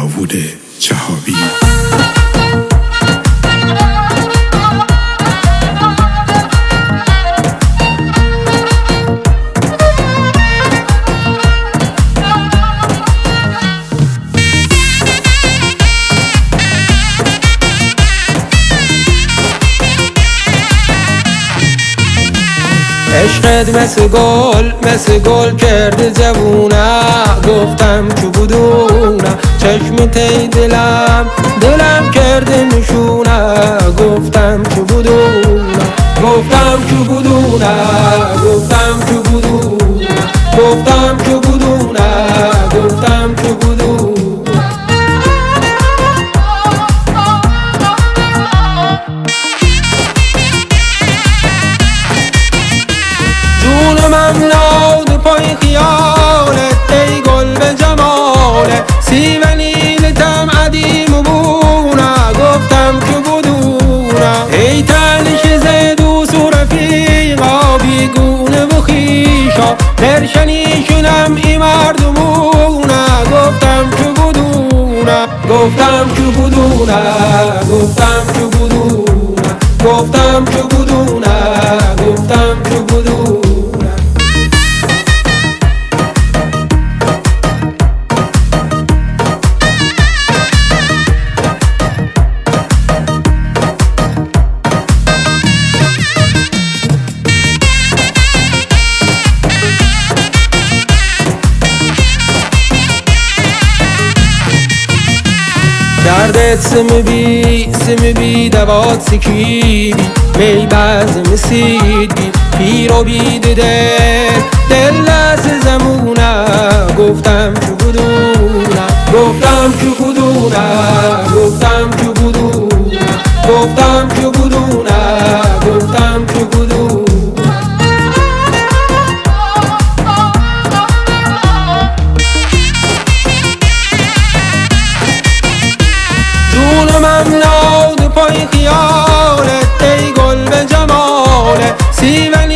داوود چهابی. عشقت مثل گل کرده جوونه، گفتم چو بدونه چشم تی دلم کرده نشونه، گفتم چو بدونه گفتم چو بدونه گفتم چو بدونه گفتم چو بدونه گفتم چو بدونه. جونم ناد پای خیالت ای گل به جمالت، سی و نیلتم عدیم و بونه، گفتم که بدونه ای تنش زدوس و رفیقا بیگونه و خیشا، درشنیشونم ای مردمونه، گفتم که بدونه گفتم که بدونه گفتم که بدونه گفتم که بدونه گفتم که بدونه. دردت سم بی دوات سکیبی می بزم سیدی پیر و بید دل لحظه زمونه، گفتم چو بدونه گفتم چو بدونه گفتم چو بدونه گفتم چو بدونه گفتم چو بدونه. جونم ناد پای خیالت ای گل به جمالت، سی و